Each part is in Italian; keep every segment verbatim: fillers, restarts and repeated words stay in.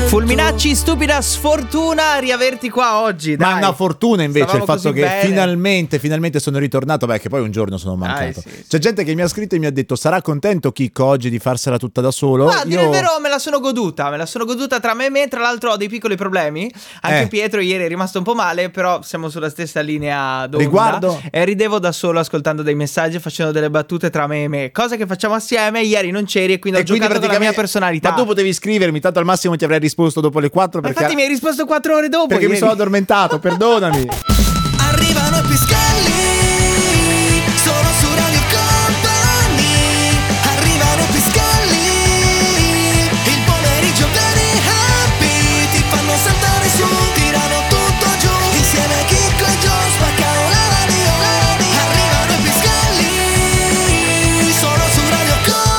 Fulminacci, stupida sfortuna riaverti qua oggi, dai. Ma è una fortuna invece Stavamo il fatto che bene. finalmente finalmente sono ritornato. Beh, che poi un giorno sono mancato. Dai, sì, C'è gente che mi ha scritto e mi ha detto: sarà contento Chicco oggi di farsela tutta da solo? Ma a dire Io... il vero me la sono goduta, me la sono goduta tra me e me. Tra l'altro ho dei piccoli problemi. Anche Eh. Pietro ieri è rimasto un po' male, però siamo sulla stessa linea d'onda. Riguardo? E ridevo da solo ascoltando dei messaggi e facendo delle battute tra me e me. Cosa che facciamo assieme. Ieri non c'eri e quindi E ho giocato con la mia praticamente- personalità. Ma tu potevi scrivermi, tanto al massimo ti avrei risposto dopo le quattro Ma perché, infatti mi hai risposto quattro ore dopo. perché mi ieri. sono addormentato, perdonami. Arrivano i Piscalli, solo su Radio Company. Arrivano i Piscalli, il pomeriggio very happy. Ti fanno saltare su, tirano tutto giù. Insieme a Chicco e Gio spaccano la radio. Arrivano i Piscalli, solo su Radio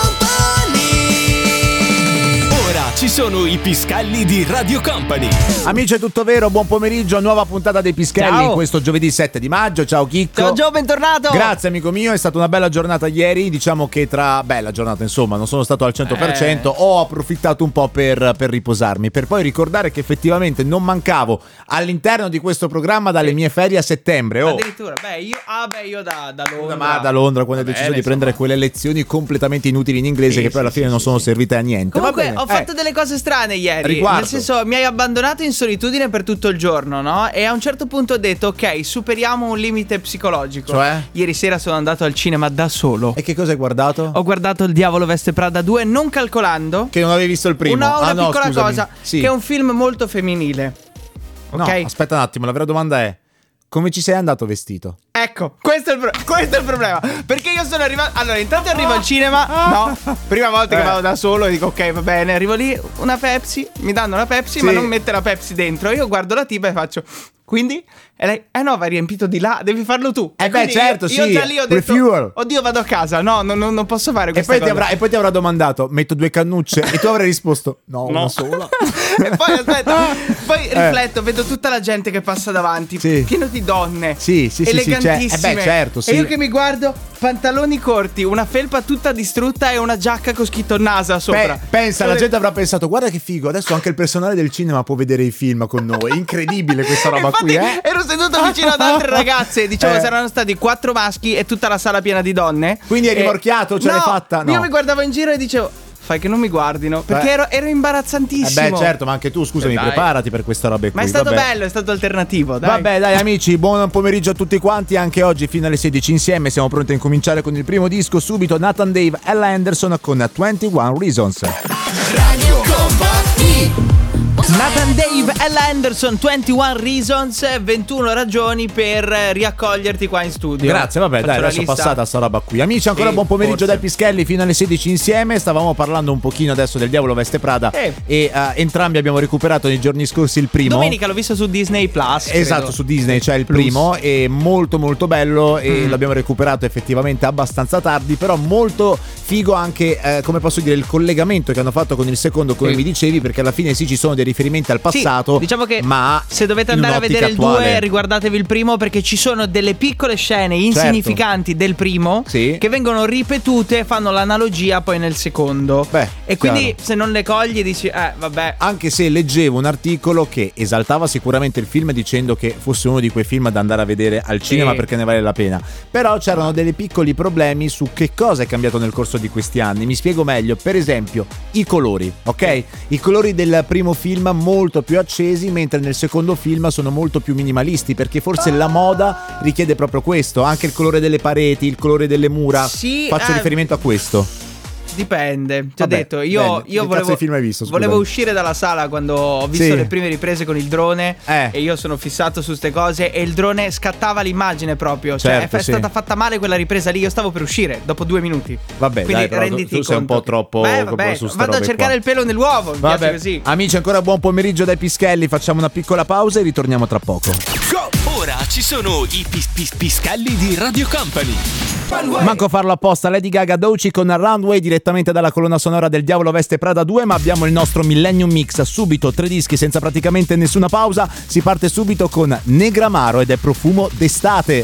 Company. Ora ci sono i Piscalli di Radio Company. Amici, è tutto vero, buon pomeriggio, nuova puntata dei Pischelli Ciao. in questo giovedì sette di maggio. Ciao Chicco. Ciao Gio, bentornato. Grazie amico mio, è stata una bella giornata ieri. Diciamo che tra bella giornata, insomma, non sono stato al cento per cento. Eh. Ho approfittato un po' per, per riposarmi, per poi ricordare che effettivamente non mancavo all'interno di questo programma dalle mie ferie a settembre. Oh. Addirittura, beh, io, ah, beh, io da, da Londra. Ma da Londra, quando Va ho deciso bene, di prendere insomma. quelle lezioni completamente inutili in inglese, Sì, che poi alla sì, fine sì, non sì, sono sì. servite a niente. Comunque Va bene. ho fatto Eh. delle cose strane ieri. Riguardo. Nel senso, mi hai abbandonato in solitudine per tutto il giorno, no? E a un certo punto ho detto, ok, superiamo un limite psicologico. Cioè? Ieri sera sono andato al cinema da solo. E che cosa hai guardato? Ho guardato Il Diavolo Veste Prada due, non calcolando Che non avevi visto il primo. una, una ah, no, piccola scusami. cosa, Sì. che è un film molto femminile. No, Ok? aspetta un attimo, la vera domanda è: come ci sei andato vestito? Ecco, questo è, il pro- questo è il problema. Perché io sono arrivato. Allora, intanto arrivo al cinema. No, prima volta che Eh. vado da solo, dico ok, va bene. Arrivo lì, una Pepsi. Mi danno la Pepsi, Sì. ma non mette la Pepsi dentro. Io guardo la tipa e faccio. Quindi? E lei, eh no, va riempito di là, devi farlo tu. Eh E beh, quindi certo, io, sì, io già lì ho detto, refuel. oddio, vado a casa. No, no, no, non posso fare E questa poi, ti cosa. avrà, e poi ti avrà domandato: metto due cannucce? E tu avrai risposto: no, una sola. E poi aspetta, poi rifletto, vedo tutta la gente che passa davanti, Eh. Sì. pieno di donne, Sì, sì, sì, sì, elegantissime. c'è- eh beh, certo, sì. E io che mi guardo, pantaloni corti, una felpa tutta distrutta e una giacca con scritto NASA sopra. Beh, pensa, la Io- gente avrà pensato: guarda che figo, adesso anche il personale del cinema può vedere i film con noi. Incredibile questa roba Infatti, qui, eh? ero seduto vicino ad altre ragazze. Dicevo, Eh. saranno stati quattro maschi e tutta la sala piena di donne. Quindi hai E- rimorchiato? Ce no, l'hai fatta? No. Io mi guardavo in giro e dicevo, fai che non mi guardino. Perché Beh. ero, ero Eh imbarazzantissimo. beh, certo, ma anche tu, scusami, Eh, dai. preparati per questa roba qui. Ma è stato vabbè. bello, è stato alternativo. Dai. Vabbè, dai amici, buon pomeriggio a tutti quanti. Anche oggi fino alle sedici insieme. Siamo pronti a incominciare con il primo disco. Subito Nathan Dave e Ella Anderson con ventuno Reasons. Radio Company. Nathan Dave, Ella Anderson, ventuno Reasons, ventuno ragioni per riaccoglierti qua in studio. Grazie, vabbè, Faccio dai, la adesso lista. passata sta roba qui. Amici, ancora Sì, buon pomeriggio forse. dai Pischelli fino alle sedici insieme. Stavamo parlando un pochino adesso del Diavolo Veste Prada Eh. e uh, entrambi abbiamo recuperato nei giorni scorsi il primo. Domenica l'ho visto su Disney Plus. Esatto, credo. su Disney c'è il Plus. primo, e molto molto bello, e Mm. l'abbiamo recuperato effettivamente abbastanza tardi, però molto figo anche, eh, come posso dire, il collegamento che hanno fatto con il secondo, come Sì. mi dicevi, perché alla fine sì, ci sono dei riferimenti al passato, Sì, diciamo che ma se dovete in andare a un'ottica vedere il attuale. due, riguardatevi il primo, perché ci sono delle piccole scene insignificanti del primo Sì. che vengono ripetute e fanno l'analogia poi nel secondo. Beh, e quindi chiaro. se non le cogli dici, eh vabbè. Anche se leggevo un articolo che esaltava sicuramente il film dicendo che fosse uno di quei film da andare a vedere al cinema perché ne vale la pena. Però c'erano dei piccoli problemi su che cosa è cambiato nel corso di questi anni. Mi spiego meglio. Per esempio, i colori, ok? I colori del primo film molto più accesi, mentre nel secondo film sono molto più minimalisti, perché forse la moda richiede proprio questo. Anche il colore delle pareti, il colore delle mura. Sì, Faccio eh, riferimento a questo. Dipende, ti ho Vabbè, detto, io, bene. io Che cazzo volevo, di film hai visto, scusami? volevo uscire dalla sala quando ho visto Sì. le prime riprese con il drone Eh. e io sono fissato su ste cose e il drone scattava l'immagine proprio, cioè Certo, è sì. stata fatta male quella ripresa lì, io stavo per uscire dopo due minuti. Vabbè, Quindi dai, però tu- renditi tu sei un conto po' che- troppo Beh, proprio vabbè, su sta vado a robe cercare qua. il pelo nell'uovo, mi piace Vabbè, così. amici, ancora buon pomeriggio dai Pischelli. Facciamo una piccola pausa e ritorniamo tra poco. Ora ci sono i pis- pis- Piscalli di Radio Company. Manco farlo apposta. Lady Gaga Doci con Runway direttamente dalla colonna sonora del Diavolo Veste Prada due. Ma abbiamo il nostro Millennium Mix. Subito tre dischi senza praticamente nessuna pausa. Si parte subito con Negramaro ed è Profumo d'estate.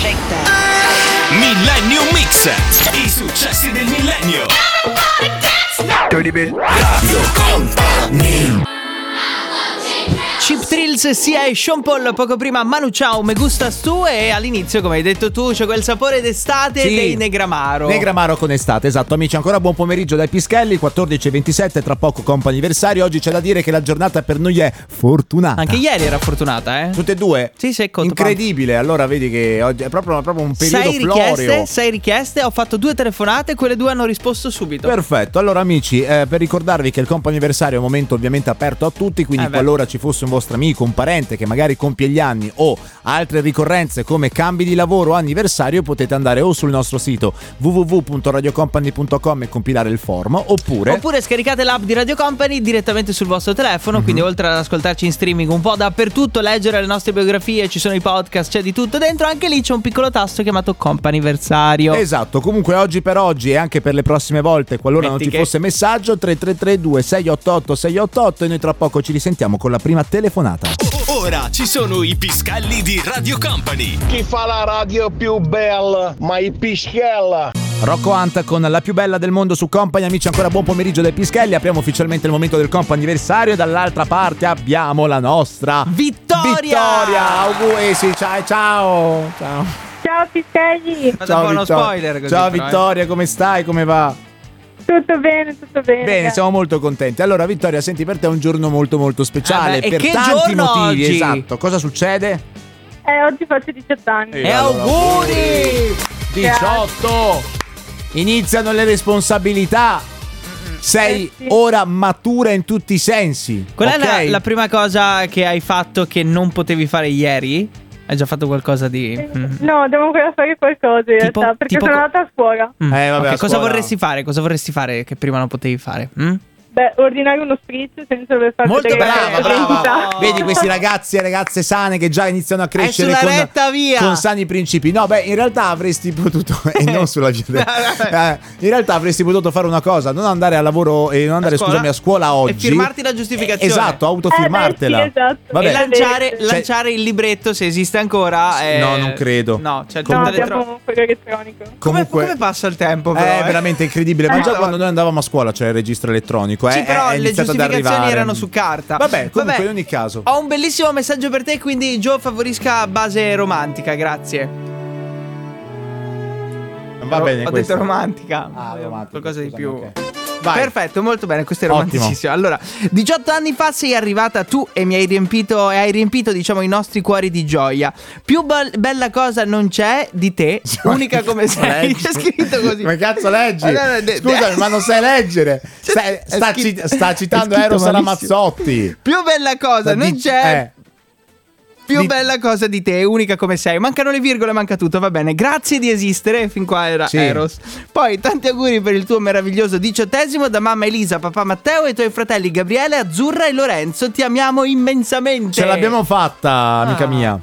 Millennium Mix. I successi del millennio. Radio Company. Cheap Thrills sia e Sean Paul, poco prima Manu Chao, Me Gustas Tu, e all'inizio, come hai detto tu, c'è quel sapore d'estate Sì. dei Negramaro. Negramaro con estate, esatto. Amici, ancora buon pomeriggio dai Pischelli, quattordici e ventisette, tra poco comp'anniversario. Oggi c'è da dire che la giornata per noi è fortunata. Anche ieri era fortunata, eh? Tutte e due? Sì, sì, conto, incredibile. Allora vedi che oggi è proprio, proprio un periodo sei richieste, floreo. sei richieste, ho fatto due telefonate, quelle due hanno risposto subito. Perfetto, allora amici, eh, per ricordarvi che il comp'anniversario è un momento ovviamente aperto a tutti, quindi Eh beh. qualora ci fosse un vostro amico, un parente che magari compie gli anni o altre ricorrenze come cambi di lavoro o anniversario, potete andare o sul nostro sito w w w punto radio company punto com e compilare il form, oppure Oppure scaricate l'app di Radio Company direttamente sul vostro telefono, Mhm. quindi oltre ad ascoltarci in streaming un po' dappertutto, leggere le nostre biografie, ci sono i podcast, c'è di tutto dentro, anche lì c'è un piccolo tasto chiamato Comp'anniversario. Esatto, comunque oggi per oggi e anche per le prossime volte, qualora non Metti ci che- fosse messaggio, tre tre tre due sei otto otto sei otto otto, e noi tra poco ci risentiamo con la prima telefonata. Ora ci sono i Piscalli di Radio Company. Chi fa la radio più bella? Ma i Pischella. Rocco Hunt con la più bella del mondo su Company. Amici, ancora buon pomeriggio dai Pischelli. Apriamo ufficialmente il momento del comp'anniversario. Dall'altra parte abbiamo la nostra Vittoria! Vittoria, auguri, sì, ciao, ciao. Ciao, Ciao Pischelli, Fate ciao un po' uno Vittoria. spoiler così, Ciao però, eh. Vittoria, come stai? Come va? tutto bene, tutto bene. Bene, grazie. siamo molto contenti. Allora Vittoria, senti, per te è un giorno molto molto speciale, Eh beh, e per che tanti giorno motivi. oggi? Esatto. Cosa succede? Eh, oggi faccio diciotto anni. Eh, E allora, auguri! diciotto. Iniziano le responsabilità. Sei Eh, sì. ora matura in tutti i sensi. Qual è ok? la, la prima cosa che hai fatto che non potevi fare ieri? Hai già fatto qualcosa di... Mm. No, devo ancora fare qualcosa in Tipo- realtà, perché tipo sono co- andata a scuola. Mm. Eh, vabbè, Ok, a cosa scuola- vorresti fare? Cosa vorresti fare che prima non potevi fare? Mm? Beh, ordinare uno spritz senza dover fare Molto vedere brava, brava. l'identità. Oh. Vedi questi ragazzi e ragazze sane che già iniziano a crescere sulla con, retta via. con sani principi. No, beh, in realtà avresti potuto e non sulla via del- eh, in realtà avresti potuto fare una cosa, non andare al lavoro e non andare, A scuola? scusami, a scuola oggi. E firmarti la giustificazione. Esatto, autofirmartela. Eh, beh, sì, esatto. Vabbè. E lanciare, Cioè- lanciare il libretto, se esiste ancora. eh, No, non credo. No, c'è No, tutto elettro- abbiamo quello elettronico. come, Comunque come passa il tempo, però? è eh? veramente incredibile. Ma Eh, già no. quando noi andavamo a scuola c'era il registro elettronico. Sì, eh, però è le iniziato ad giustificazioni arrivare. erano su carta. Vabbè, comunque in ogni caso. Ho un bellissimo messaggio per te, quindi Gio favorisca base romantica, grazie. Non va Ho- bene Ho questo. detto romantica. Ah, romantico, Qualcosa di scusami, più. ok. Vai. Perfetto, molto bene, questo è Ottimo. romanticissimo. Allora, diciotto anni fa sei arrivata tu e mi hai riempito e hai riempito, diciamo, i nostri cuori di gioia. Più be- bella cosa non c'è di te, unica come sei. Leggi. C'è scritto così. Come cazzo leggi? Allora, de- Scusami, ma non sai leggere. Stai- È sta, scritto- ci- sta è citando scritto Eros malissimo. Ramazzotti. Più bella cosa non Di- c'è. eh. Più Di- bella cosa di te, unica come sei. Mancano le virgole, manca tutto, va bene. Grazie di esistere, fin qua era Sì. Eros. Poi tanti auguri per il tuo meraviglioso diciottesimo da mamma Elisa, papà Matteo e i tuoi fratelli Gabriele, Azzurra e Lorenzo. Ti amiamo immensamente. Ce l'abbiamo fatta, amica Ah. mia.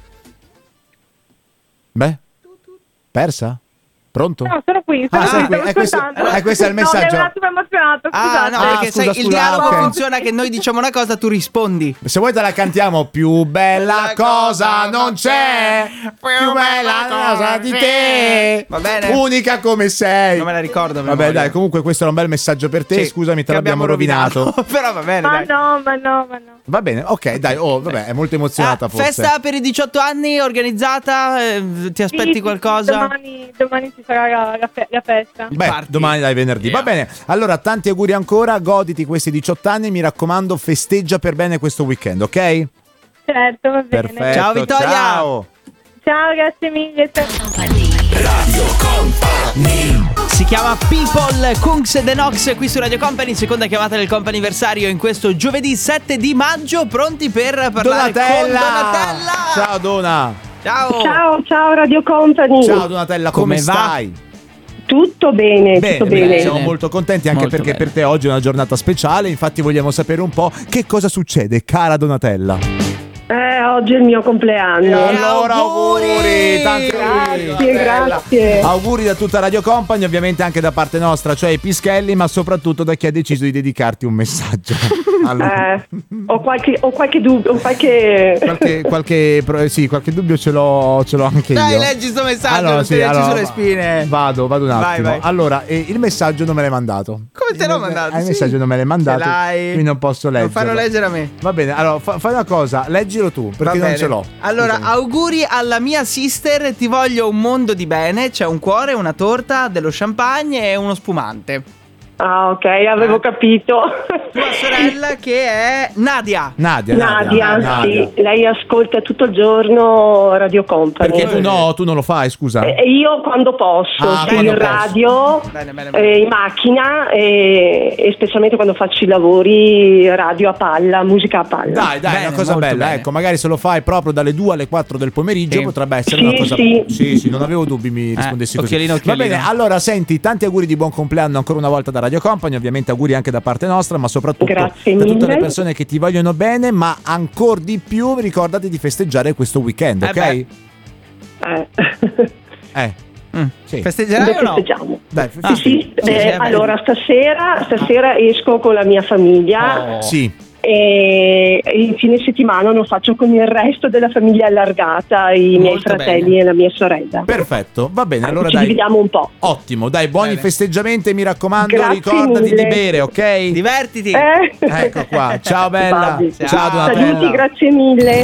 Beh, persa? Pronto? No, sono qui, sono Ah, qui, sei qui. stavo Eh, questo- ascoltando. eh, questo è il No, messaggio. ero un attimo emozionato, Ah, scusate. no, Ah, perché scusa, sai, scusa, il dialogo ok. funziona che noi diciamo una cosa, tu rispondi. Se vuoi te la cantiamo. Più bella cosa non c'è, più bella cosa di te, Va bene. unica come sei. Non me la ricordo. a Vabbè, memoria. dai, comunque questo era un bel messaggio per te. Sì, Scusami, te che l'abbiamo abbiamo rovinato. Però va bene, Ma dai. no, ma no, ma no. Va bene, ok, dai. Oh, vabbè, è molto emozionata Ah, forse. festa per i diciotto anni organizzata? Eh, ti aspetti Sì, sì, qualcosa? Domani, domani ci sarà la, la fe- la festa. Beh, Parti. domani dai venerdì. Yeah. Va bene. Allora, tanti auguri ancora, goditi questi diciotto anni, mi raccomando, festeggia per bene questo weekend, ok? Certo, va bene. Perfetto. Ciao, Vittoria. Ciao. Ciao, grazie mille. Si chiama People, Kungs e The Nox qui su Radio Company, seconda chiamata del comp'anniversario in questo giovedì sette di maggio, pronti per parlare Donatella. con Donatella. Ciao Dona. Ciao. Ciao, ciao Radio Company. Ciao Donatella, come, Come va? stai? Tutto bene, Bene, tutto bene, bene. siamo molto contenti anche Molto perché bene. per te oggi è una giornata speciale, infatti vogliamo sapere un po' che cosa succede, cara Donatella. Eh, oggi è il mio compleanno. E allora auguri! auguri, tanti auguri. Grazie, Donatella. grazie. Auguri da tutta Radio Company, ovviamente anche da parte nostra, cioè i Pischelli, ma soprattutto da chi ha deciso di dedicarti un messaggio. Allora. Eh, ho qualche, ho qualche dubbio, ho qualche... Qualche, qualche, pro- sì, qualche dubbio ce l'ho, ce l'ho anche Dai, io. leggi sto messaggio, Allora, non sì, ti leggi allora, sulle spine. Vado, vado un Vai, attimo. vai. Allora, eh, il messaggio non me l'hai mandato. Come te l'ho Il- mandato? eh, Il Sì. messaggio non me l'hai mandato. Ce l'hai. Quindi non posso leggerlo. Non farlo leggere a me. Va bene, allora fa- fai una cosa, leggilo tu, perché Va non bene. ce l'ho. Allora, Scusami. auguri alla mia sister, ti voglio un mondo di bene. C'è un cuore, una torta, dello champagne e uno spumante. Ah, ok, avevo Eh. capito. Tua sorella che è Nadia. Nadia, Nadia, Nadia. sì, lei ascolta tutto il giorno Radio Company. Perché tu no, tu non lo fai, scusa. E io quando posso, Ah, sì, quando in posso. radio, Bene, bene, bene. eh, in macchina e, e specialmente quando faccio i lavori radio a palla, musica a palla. Dai, dai, è Bene, una cosa molto bella, bene. ecco, magari se lo fai proprio dalle due alle quattro del pomeriggio Sì. potrebbe essere Sì, una cosa sì. Sì, sì, non avevo dubbi mi rispondessi così. occhialino, occhialino. Va bene, allora senti, tanti auguri di buon compleanno ancora una volta da Radio Company, ovviamente auguri anche da parte nostra, ma soprattutto Grazie da tutte mille. le persone che ti vogliono bene, ma ancora di più ricordati di festeggiare questo weekend, Eh ok? beh. Eh. Eh, Mm. sì. Festeggerai Dove o no? festeggiamo? Dai, Ah. Sì, sì, Sì, eh, sì, vabbè. allora stasera, stasera esco con la mia famiglia Oh. Sì. e il fine settimana lo faccio con il resto della famiglia allargata, i miei Molto fratelli bene. e la mia sorella. Perfetto, va bene, allora Ci dai. dividiamo un po'. Ottimo, dai, buoni Bene. festeggiamenti, mi raccomando, Grazie ricordati mille. di bere, ok? Divertiti. Eh? Ecco qua, ciao bella. Vabbè. Ciao, Ciao. Donatella. Saluti, grazie mille.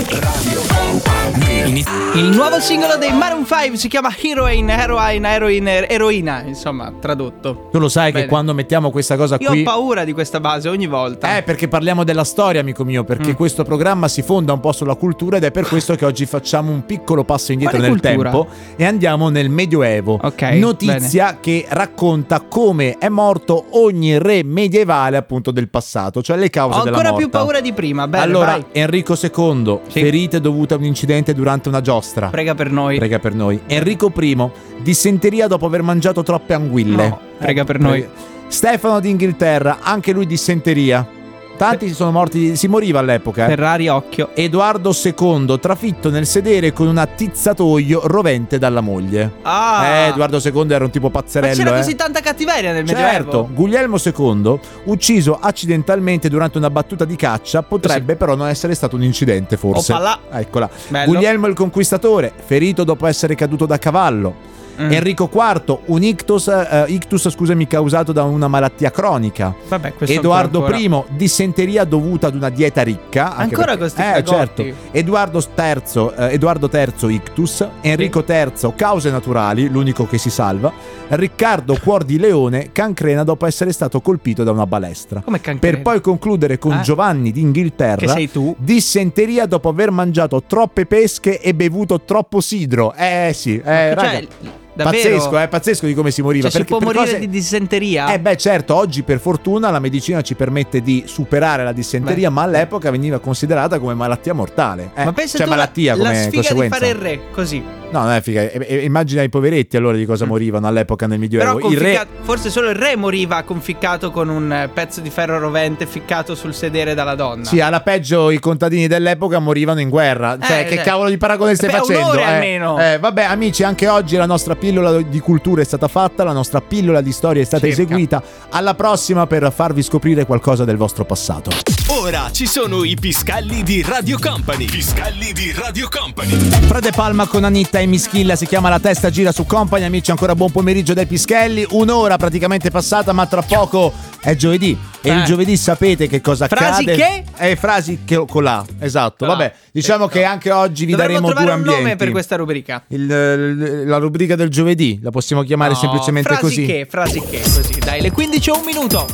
Il nuovo singolo dei Maroon cinque si chiama Heroine, Heroine, Heroine, Eroina, insomma, tradotto. Tu lo sai Bene. che quando mettiamo questa cosa Io qui ho paura di questa base ogni volta. Eh, perché parliamo della storia, amico mio, perché Mm. questo programma si fonda un po' sulla cultura ed è per questo che oggi facciamo un piccolo passo indietro Quale nel cultura? tempo e andiamo nel Medioevo. Ok, Notizia che racconta come è morto ogni re medievale appunto del passato, cioè le cause Ho della ancora morte. più paura di prima. Bene, allora, vai. Enrico secondo, Sì. ferite dovute a un incidente durante una giostra. Prega per noi. Prega per noi. Enrico primo, dissenteria dopo aver mangiato troppe anguille. No, prega per noi. Stefano d'Inghilterra, anche lui dissenteria. Tanti si sono morti, si moriva all'epoca. eh. Ferrari, occhio. Edoardo secondo, trafitto nel sedere con un attizzatoio rovente dalla moglie. Ah. Eh, Edoardo secondo era un tipo Ma pazzerello. c'era eh. così tanta cattiveria nel Certo, Medioevo. Guglielmo secondo, ucciso accidentalmente durante una battuta di caccia, potrebbe però non essere stato un incidente, forse. Oppala. Eccola. Bello. Guglielmo il Conquistatore, ferito dopo essere caduto da cavallo. Mm. Enrico quarto, un ictus, eh, ictus scusami, causato da una malattia cronica. Vabbè, questo Edoardo ancora. primo, dissenteria dovuta ad una dieta ricca. anche Ancora perché- questi Eh, fagotti. certo. Edoardo terzo, eh, Edoardo terzo, ictus. Enrico terzo, cause naturali, l'unico che si salva. Riccardo Cuor di Leone, cancrena dopo essere stato colpito da una balestra. Come cancrena? Per poi concludere con Eh? Giovanni d'Inghilterra. Che sei tu? Dissenteria dopo aver mangiato troppe pesche e bevuto troppo sidro. Eh sì, eh, raga. Cioè, davvero? Pazzesco, è pazzesco di come si moriva. Cioè, si perché può per morire cose- di dissenteria? Eh beh certo, oggi per fortuna la medicina ci permette di superare la dissenteria, Beh. ma all'epoca veniva considerata come malattia mortale. Eh, Ma pensa cioè tu la- malattia la, come sfiga di conseguenza. fare il re, così. No, non è figa. E- e- immagina i poveretti allora di cosa morivano all'epoca nel Però Medioevo. Il re conficcato- forse solo il re moriva conficcato con un eh, pezzo di ferro rovente ficcato sul sedere dalla donna. Sì, alla peggio i contadini dell'epoca morivano in guerra. Cioè, Eh, che cioè. cavolo di paragone stai Beh, facendo? onore eh? almeno. Eh, vabbè, amici, anche oggi la nostra pillola di cultura è stata fatta, la nostra pillola di storia è stata Circa. eseguita. Alla prossima per farvi scoprire qualcosa del vostro passato. Ora ci sono i Piscalli di Radio Company. Piscalli di Radio Company. Frade Palma con Anitta e Mischilla, si chiama La testa gira su Company. Amici, ancora buon pomeriggio dai Pischelli. Un'ora praticamente passata, ma tra poco è giovedì. E Eh. il giovedì sapete che cosa Frasi accade? che? Eh, frasi che con la. Esatto. Con la. Vabbè, diciamo che anche oggi vi Dovremmo daremo trovare due un ambienti. nome per questa rubrica. Il- l- la rubrica del giovedì la possiamo chiamare No, semplicemente frasi così. che, frasi che, così. Dai, le quindici e un minuto.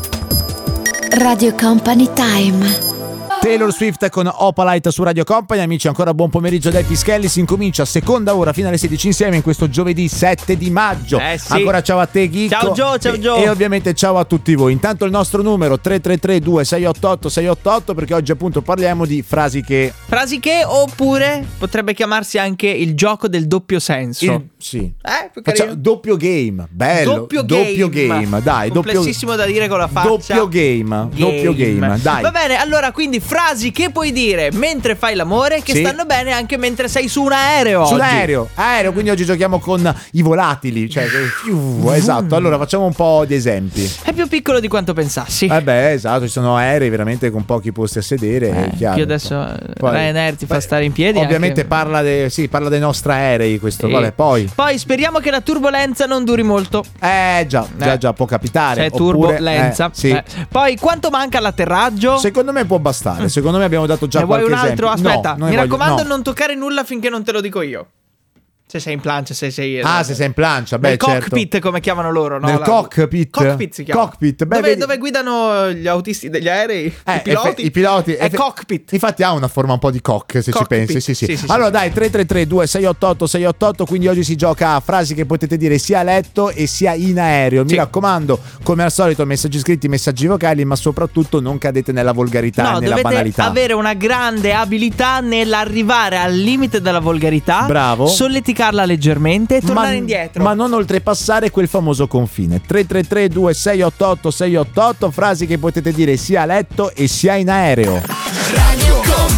Radio Company Time. Taylor Swift con Opalite su Radio Company. Amici, ancora buon pomeriggio dai Pischelli. Si incomincia seconda ora fino alle sedici insieme in questo giovedì sette di maggio. Eh sì. Ancora ciao a te Ghicco. Ciao Gio, ciao E- Gio. E ovviamente ciao a tutti voi. Intanto il nostro numero tre tre tre due sei otto otto sei otto otto, perché oggi appunto parliamo di frasi che Frasi che, oppure potrebbe chiamarsi anche il gioco del doppio senso. il- sì. Eh, più Facciamo carino. doppio game. Bello. Doppio Doppio game. game. Dai, doppio Complessissimo da dire con la faccia. Doppio game. Doppio game. Dai. Va bene, allora quindi frasi che puoi dire mentre fai l'amore che Sì. stanno bene anche mentre sei su un aereo. Su un oggi. aereo, aereo, quindi oggi giochiamo con i volatili, cioè fiu, esatto. Allora facciamo un po' di esempi. È più piccolo di quanto pensassi. Eh beh, esatto, ci sono aerei veramente con pochi posti a sedere, è chiaro. Io adesso eh, Poi- Ryanair ti fa beh, stare in piedi. Ovviamente anche- parla, de- sì, parla dei nostri aerei questo, Sì. vabbè, poi Poi speriamo che la turbolenza non duri molto. eh già, già Eh. già può capitare. C'è oppure- turbolenza. eh, sì. Eh. Poi quanto manca all'atterraggio? Secondo me può bastare. Secondo me abbiamo dato già Ne vuoi qualche un altro? esempio. Aspetta, No, non mi ne voglio- raccomando no. non toccare nulla finché non te lo dico io. Se sei in plancia, se sei Ah, se sei in plancia, beh, nel certo. cockpit come chiamano loro, no? Nel La- cockpit? Cockpit si chiama. Cockpit, beh, dove, vedi- dove guidano gli autisti degli aerei? Eh, I piloti? effe- i piloti È effe- cockpit. Infatti ha una forma un po' di cock, se Cockpit. ci pensi. Sì, sì. Sì, sì, allora sì, dai, tre tre tre due sei otto otto sei otto otto. Quindi oggi si gioca a frasi che potete dire sia a letto e sia in aereo. Mi Sì. raccomando, come al solito, messaggi scritti, messaggi vocali, ma soprattutto non cadete nella volgarità No, e nella dovete banalità. avere una grande abilità nell'arrivare al limite della volgarità. Bravo. Solleticarla leggermente e tornare ma, indietro. ma non oltrepassare quel famoso confine. tre tre tre due sei otto otto sei otto otto. Frasi che potete dire sia a letto e sia in aereo. Radio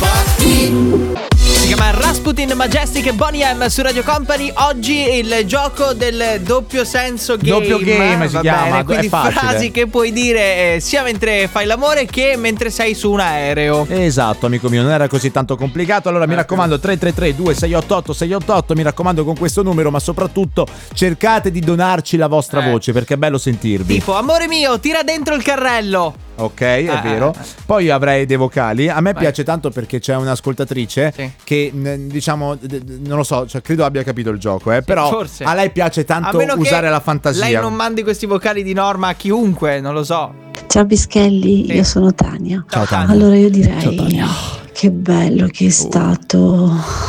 Company. Si chiama Rasputin Majestic e Boney M su Radio Company. Oggi il gioco del doppio senso game. Doppio game si va chiama, bene, è quindi facile. frasi che puoi dire eh, sia mentre fai l'amore che mentre sei su un aereo. Esatto, amico mio, non era così tanto complicato. Allora mi raccomando, tre tre tre due sei otto otto sei otto otto. Mi raccomando con questo numero, ma soprattutto cercate di donarci la vostra Eh. voce, perché è bello sentirvi. Tipo, amore mio, tira dentro il carrello. Ok, è Ah, vero. ah, ah. Poi io avrei dei vocali. A me Vai. piace tanto perché c'è un'ascoltatrice Sì. che n- diciamo d- d- non lo so, cioè, credo abbia capito il gioco, eh, però forse. a lei piace A tanto meno che usare la fantasia. lei non mandi questi vocali di norma a chiunque, non lo so. Ciao Pischelli, Sì. io sono Tania. Ciao Tania. Allora io Ciao, direi Tania. che bello che è stato,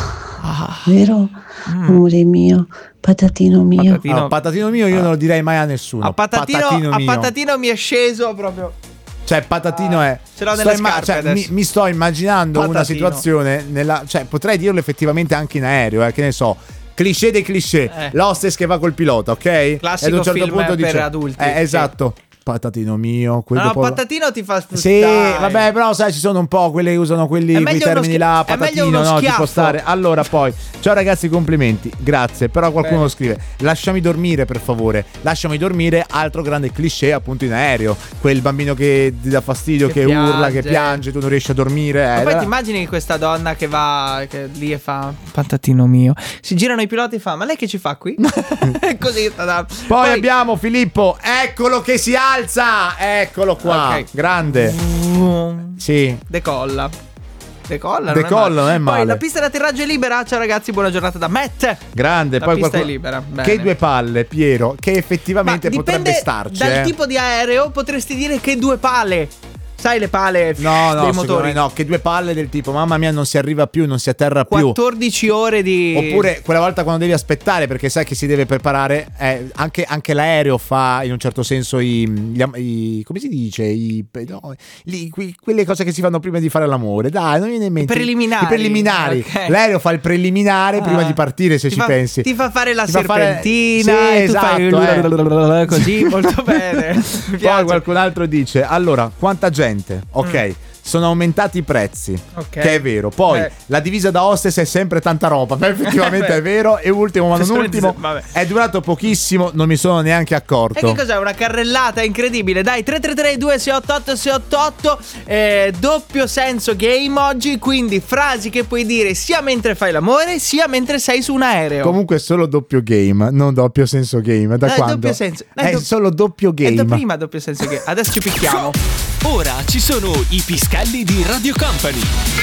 Ah. vero? Amore mio, patatino mio. Patatino. Allora, patatino mio io non lo direi mai a nessuno. A patatino, patatino a mio. patatino mi è sceso proprio. Cioè, patatino è. ce l'ho sto nelle imma- scarpe cioè, adesso. mi, mi sto immaginando una Patatino. situazione nella. Cioè, potrei dirlo effettivamente anche in aereo, eh, che ne so. Cliché dei cliché. Eh. L'hostess che va col pilota, ok? Classico Ed a un certo film punto per dice, adulti, Eh, sì. esatto. Patatino mio. quello No, dopo- patatino ti fa Sì, dai. vabbè, però sai, ci sono un po' quelle che usano quelli, È quei meglio uno termini schi- là, è meglio patatino, uno no, ci schiaffo. può stare. Allora poi, ciao ragazzi, complimenti, grazie, però qualcuno Bene. scrive, lasciami dormire per favore, lasciami dormire, altro grande cliché appunto in aereo, quel bambino che ti dà fastidio, Che che, urla, che piange. piange, tu non riesci a dormire. Ma eh, poi da- ti immagini questa donna che va che lì e fa patatino mio. Si girano i piloti e fa: ma lei che ci fa qui? È così. da- Poi abbiamo Filippo, eccolo che si alza, eccolo qua, Ok. grande. Vroom. Sì. Decolla. Decolla. Decolla, non è male. Poi la pista d'atterraggio è libera. Ciao ragazzi, buona giornata da Matt. Grande, La poi pista qualcuno- è libera. Bene. Che due palle, Piero, che Ma effettivamente potrebbe dipende starci. dal eh. tipo di aereo, potresti dire che due pale. Sai le pale No, no, dei secondo motori? me no, che due palle del tipo, mamma mia, non si arriva più, non si atterra più. quattordici ore di. Oppure quella volta quando devi aspettare perché sai che si deve preparare, eh, anche, anche l'aereo fa in un certo senso i, gli am- i- come si dice, I, no, li- qui- quelle cose che si fanno prima di fare l'amore, dai, non mi viene in mente. I preliminari. I preliminari. Ok. L'aereo fa il preliminare Ah. prima di partire, se Ti ci fa- pensi. Ti fa fare la Ti fa fare- serpentina. Sì, e tu fai esatto, eh. così, molto bene. Mi Poi piace. qualcun altro dice, allora, quanta gente? Ok. Sono aumentati i prezzi, Mm. Ok. che è vero. Poi Eh. la divisa da hostess è sempre tanta roba, beh, effettivamente Beh. è vero. E ultimo, ma non Questo ultimo, vabbè. è durato pochissimo, non mi sono neanche E accorto. che cos'è? Una carrellata incredibile. Dai, tre tre tre due sei otto otto sei otto otto. eh, doppio senso game oggi. Quindi frasi che puoi dire sia mentre fai l'amore, sia mentre sei su un aereo. Comunque è solo doppio game, non doppio senso game. Da Eh, quando? doppio senso. Eh, È do- solo doppio È game. da prima doppio senso game. Adesso ci picchiamo. Ora ci sono i Pischelli di Radio Company.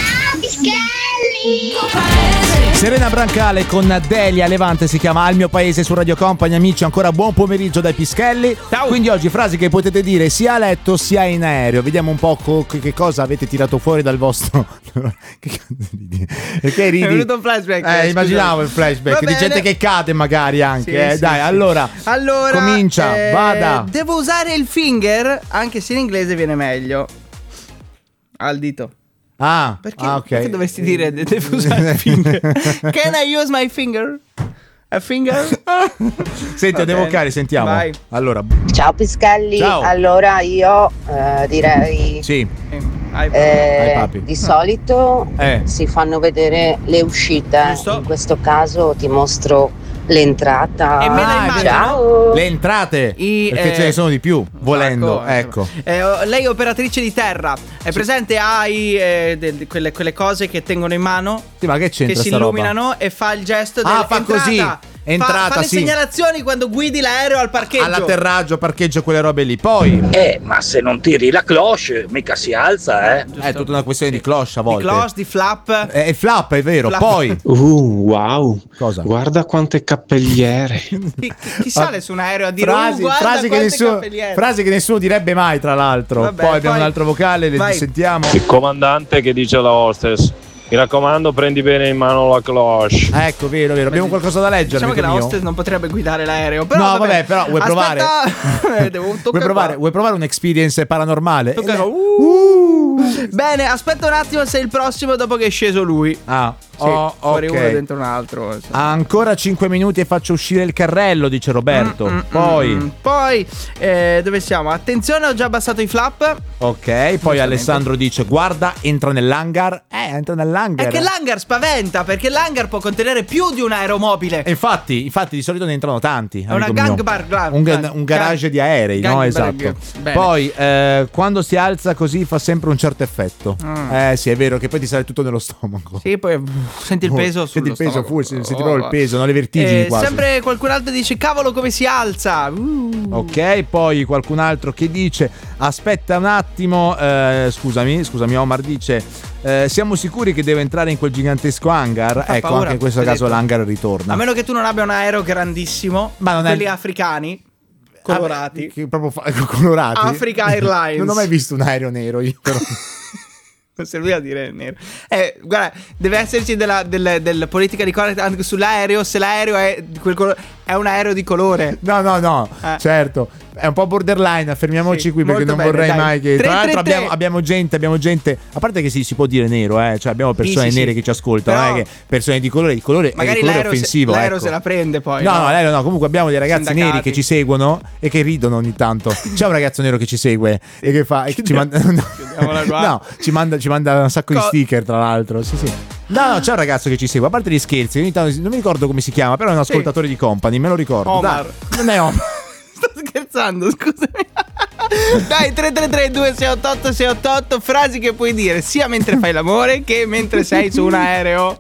Serena Brancale con Delia Levante si chiama Al mio paese su Radio Company. Amici, ancora buon pomeriggio dai Pischelli. Ciao. Quindi oggi frasi che potete dire sia a letto sia in aereo. Vediamo un po' co- che cosa avete tirato fuori dal vostro. Che cazzo ridi? Perché ridi? È venuto un flashback, eh, Eh, immaginavo il scusate. flashback Va di bene. gente che cade magari anche. Sì, eh. sì, Dai, sì. allora. Allora, comincia, eh, vada. Devo usare il finger, anche se in inglese viene meglio. Al dito. Ah, Perché, ah, ok. perché dovresti dire de- devo usare il finger? Can I use my finger? A finger? Senti, Va devo bene. cari, sentiamo. Vai. Allora, Ciao Pischelli, Ciao. allora io eh, direi sì. Ai, Eh, papi. di solito Eh. si fanno vedere le uscite, Giusto. in questo caso ti mostro l'entrata. E me la Ah, immagino. Ciao. Le entrate, I, perché eh, ce ne sono di più, volendo, Ecco, ecco. Eh, oh, lei è operatrice di terra. È presente? Hai eh, de- quelle, quelle cose che tengono in mano, Sì, ma che c'entra che si sta roba? illuminano, e fa il gesto Ah, del fa così. Entrata, fa, fa le sì. segnalazioni quando guidi l'aereo al parcheggio. All'atterraggio, parcheggio, quelle robe lì. Poi Eh, ma se non tiri la cloche, mica si alza, eh. è tutta una questione di cloche a Di volte. close, di flap. È il flap, è vero. Flap. Poi Uh, wow. cosa? Guarda quante cappelliere. Chi, chi sale su un aereo a dire Frasi, "Uh, guarda frasi, che quante nessuno, cappelliere". frasi che nessuno direbbe mai, tra l'altro. Vabbè, poi abbiamo poi- un altro vocale, le vai. sentiamo. Il comandante che dice alla hostess: mi raccomando, prendi bene in mano la cloche. Ecco, vero, vero. Abbiamo qualcosa da leggere. Diciamo che la amico mio? hostess non potrebbe guidare l'aereo. Però, No, vabbè, però vuoi provare? Aspetta. Eh, devo- tocca Vuoi provare, qua. vuoi provare un'experience paranormale? Tocca Eh, qua. uh. Bene, aspetta un attimo se è il prossimo dopo che è sceso lui. Ah, Sì, oh, fuori ok. uno dentro un altro. insomma. Ancora cinque minuti e faccio uscire il carrello, dice Roberto. Mm, mm, Poi, mm. Poi, eh, dove siamo? Attenzione, ho già abbassato i flap. ok. Poi Alessandro dice: guarda, entra nell'hangar. Eh, entra nell'hangar. È che l'hangar spaventa, perché l'hangar può contenere più di un aeromobile. E infatti, infatti, di solito ne entrano tanti. È una amico mio. gang bar, bar- un, ga- gang- un garage di aerei, gang no? bar- Esatto. bene. Poi, eh, quando si alza così fa sempre un certo effetto. Mm. Eh, sì, è vero che poi ti sale tutto nello stomaco. Sì, poi uff, senti il peso Oh, senti sullo il peso, stomaco. full, senti Oh, proprio il peso, no? Le vertigini Eh, quasi. sempre qualcun altro dice cavolo come si alza. Uh. Ok, poi qualcun altro che dice: aspetta un attimo, eh, scusami, scusami, Omar dice: eh, siamo sicuri che deve entrare in quel gigantesco hangar? Fa Ecco, paura, anche in questo hai caso detto. l'hangar ritorna. A meno che tu non abbia un aereo grandissimo, Ma non è- quelli africani colorati. Ah, che proprio fa- colorati. Africa Airlines. Non ho mai visto un aereo nero io, però. Non serviva a dire nero. Eh, guarda, deve esserci della, del, del politica di correct anche sull'aereo. Se l'aereo è di quel colore, è un aereo di colore. No, no, no, Eh. certo. È un po' borderline, fermiamoci Sì, qui perché molto non bene, vorrei dai. mai che. tre, Tra l'altro tre, tre. abbiamo, abbiamo gente, abbiamo gente. A parte che sì, si può dire nero, eh. Cioè abbiamo persone Sì, sì, nere sì. che ci ascoltano, Però- non è che persone di colore. Il colore, è, il Magari colore è l'aereo, offensivo. se, l'aereo ecco. se la prende poi. No, no, l'aereo no. Comunque abbiamo dei ragazzi Sindacati. neri che ci seguono e che ridono ogni tanto. C'è un ragazzo nero che ci segue e che fa. E che ci manda, no, Chiudiamola qua. no, ci manda, ci manda un sacco Co- di sticker, tra l'altro. Sì, sì. No, no, c'è un ragazzo che ci segue. A parte gli scherzi, ogni tanto, non mi ricordo come si chiama, però è un ascoltatore di Company, me lo ricordo. Omar. Dai, non è Omar. Sto scherzando, scusami. Dai, tre tre tre due sei otto otto sei otto otto, frasi che puoi dire sia mentre fai l'amore che mentre sei su un aereo.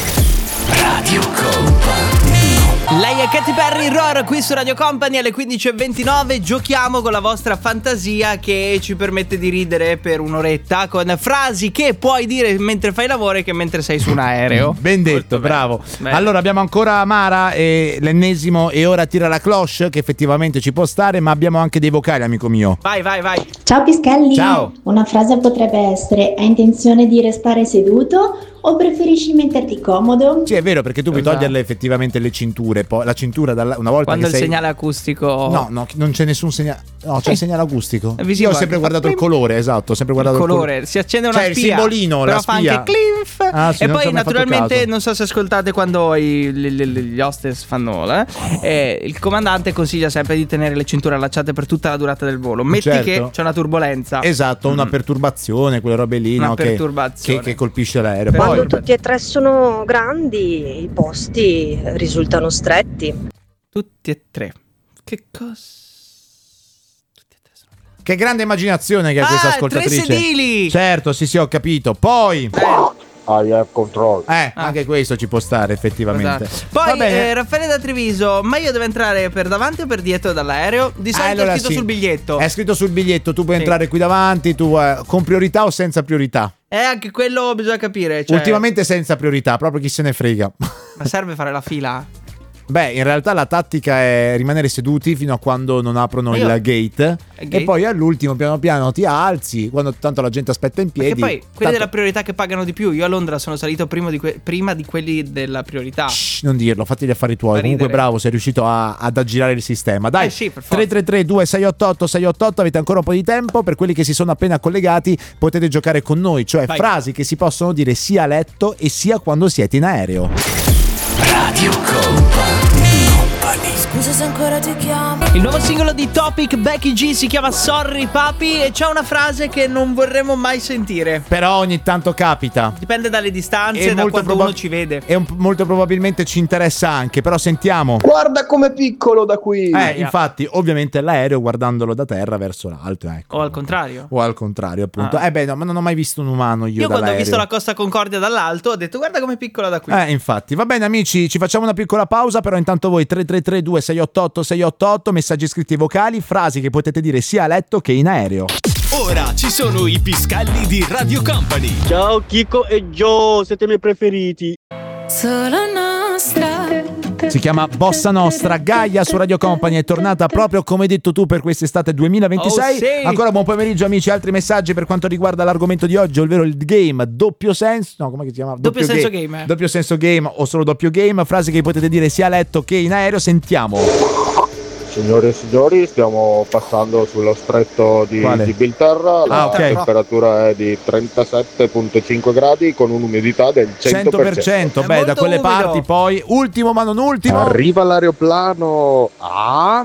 Radio Company. Lei è Katy Perry, Roar, qui su Radio Company alle quindici e ventinove. Giochiamo con la vostra fantasia che ci permette di ridere per un'oretta con frasi che puoi dire mentre fai l'amore che mentre sei su un aereo. Ben detto, Molto bene. bravo. Bene. Allora abbiamo ancora Mara e l'ennesimo e ora tira la cloche che effettivamente ci può stare, ma abbiamo anche dei vocali, amico mio. Vai, vai, vai. Ciao Piscalli, Ciao. una frase potrebbe essere: hai intenzione di restare seduto o preferisci metterti comodo? Sì, è vero, perché tu puoi Esatto. toglierle effettivamente le cinture, poi la cintura dalla- una volta Quando che il sei segnale acustico. No, no, non c'è nessun segnale. No, c'è il segnale acustico. È visivo Io ho sempre anche. guardato il colore, esatto, ho sempre Il guardato il colore, si accende una Cioè, il spia, simbolino, però la fa spia. anche clinf. Ah, sì, e non ci poi ho mai fatto naturalmente caso. non so se ascoltate quando i- gli, gli- gli hostess fanno eh, eh, il comandante consiglia sempre di tenere le cinture allacciate per tutta la durata del volo. Metti Certo. che c'è una turbolenza. Esatto, una Mm. perturbazione, quelle robe lì, Una no, che- perturbazione. Che, che colpisce l'aereo. Però- Poi Quando tutti e tre sono grandi, i posti risultano stretti. Tutti e tre. Che cosa? che grande immaginazione che ha Ah, questa tre ascoltatrice. sedili! Certo, sì, sì, ho capito. Poi Air control. Eh, anche questo ci può stare effettivamente. Esatto. Poi Va bene. eh, Raffaele da Treviso, ma io devo entrare per davanti o per dietro dall'aereo? Di solito Allora, è scritto sì. sul biglietto. È scritto sul biglietto, tu puoi Sì. entrare qui davanti, tu eh, con priorità o senza priorità. Eh, anche quello bisogna capire. Cioè, Ultimamente senza priorità, proprio chi se ne frega. Ma serve fare la fila? Beh, in realtà la tattica è rimanere seduti fino a quando non aprono Ma il io- gate, gate? e poi all'ultimo piano piano ti alzi quando tanto la gente aspetta in Perché piedi. poi quelli tanto- della priorità che pagano di più. Io a Londra sono salito prima di, que- prima di quelli della priorità. Shh, non dirlo, fatti gli affari tuoi. Fa Comunque ridere. bravo, sei riuscito a- ad aggirare il sistema. Dai, Eh sì, per forza. tre tre tre due sei otto otto sei otto otto, avete ancora un po' di tempo. Per quelli che si sono appena collegati potete giocare con noi, cioè Vai. frasi che si possono dire sia a letto e sia quando siete in aereo. Radio Company. Company. Scusa se ancora ti chiamo. Il nuovo singolo di Topic, Becky G, si chiama Sorry Papi e c'è una frase che non vorremmo mai sentire. Però ogni tanto capita. Dipende dalle distanze, E da molto quando proba- uno ci vede. E un- molto probabilmente ci interessa anche, però sentiamo. Guarda com'è piccolo da qui. Eh, infatti, ovviamente l'aereo guardandolo da terra verso l'alto, ecco. O al contrario. O al contrario, appunto. Ah. Eh beh, no, ma non ho mai visto un umano io, Io quando ho dall'aereo. visto la Costa Concordia dall'alto ho detto guarda com'è piccola da qui. Eh, infatti. Va bene amici, ci facciamo una piccola pausa, però intanto voi tre tre tre due sei otto otto sei otto otto, messaggi scritti vocali, frasi che potete dire sia a letto che in aereo. Ora ci sono i piscalli di Radio Company. Ciao Chico e Joe, siete i miei preferiti. Solo nostra. Si chiama Bossa Nostra. Gaia su Radio Company è tornata proprio come hai detto tu per quest'estate duemilaventisei. Oh, sì. Ancora buon pomeriggio amici, altri messaggi per quanto riguarda l'argomento di oggi, ovvero il game doppio senso. No, come si chiama? Doppio senso game, eh. Doppio senso game o solo doppio game. Frasi che potete dire sia a letto che in aereo. Sentiamo. Signore e signori, stiamo passando sullo stretto di Quale? Gibilterra, la Ah, ok. temperatura è di trentasette virgola cinque gradi con un'umidità del cento per cento. cento per cento. Beh, da quelle umido. parti poi, ultimo ma non ultimo. Arriva l'aeroplano. Ah,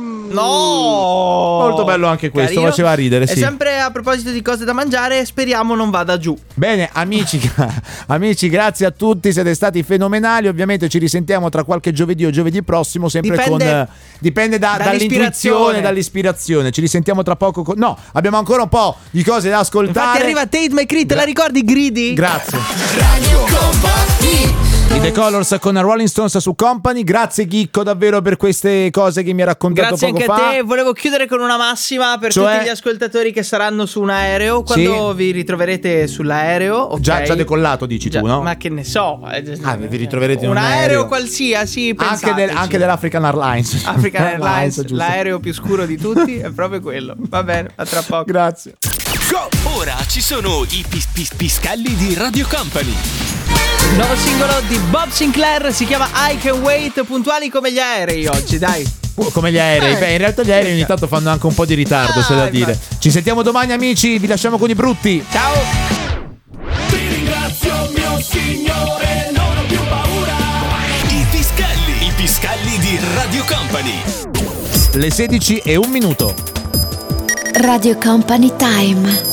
No! Molto bello anche questo, Carino. faceva ridere, E sì. sempre a proposito di cose da mangiare, speriamo non vada giù. Bene, amici, amici, grazie a tutti, siete stati fenomenali. Ovviamente ci risentiamo tra qualche giovedì o giovedì prossimo, sempre Dipende- con eh, dipende da, dall'ispirazione. dall'intuizione, dall'ispirazione. Ci risentiamo tra poco con... No, abbiamo ancora un po' di cose da ascoltare. Infatti arriva Tate McCree, te la ricordi Greedy? Grazie. Radio Company. I The Colors con Rolling Stones su Company. Grazie Chicco davvero per queste cose che mi hai raccontato Grazie poco anche fa. a te. Volevo chiudere con una massima per Cioè? tutti gli ascoltatori che saranno su un aereo. Quando vi ritroverete sull'aereo, ok? Già, già decollato dici Già, tu, no? Ma che ne so. Ah, vi ritroverete in un un aereo, aereo qualsiasi. anche, del, pensateci. anche dell'African Airlines. African Airlines, giusto. l'aereo più scuro di tutti è proprio quello. Va bene, a tra poco. Grazie. Ora ci sono i pis- pis- piscalli di Radio Company. Il nuovo singolo di Bob Sinclair si chiama I Can Wait, puntuali come gli aerei oggi, dai. Uh, Come gli aerei. Eh, Beh, in realtà gli aerei ogni tanto fanno anche un po' di ritardo, Ah, c'è da infatti. dire. Ci sentiamo domani amici, vi lasciamo con i brutti. Ciao. Ti ringrazio mio signore, non ho più paura. I piscalli, i piscalli di Radio Company. Le sedici e un minuto. Radio Company Time.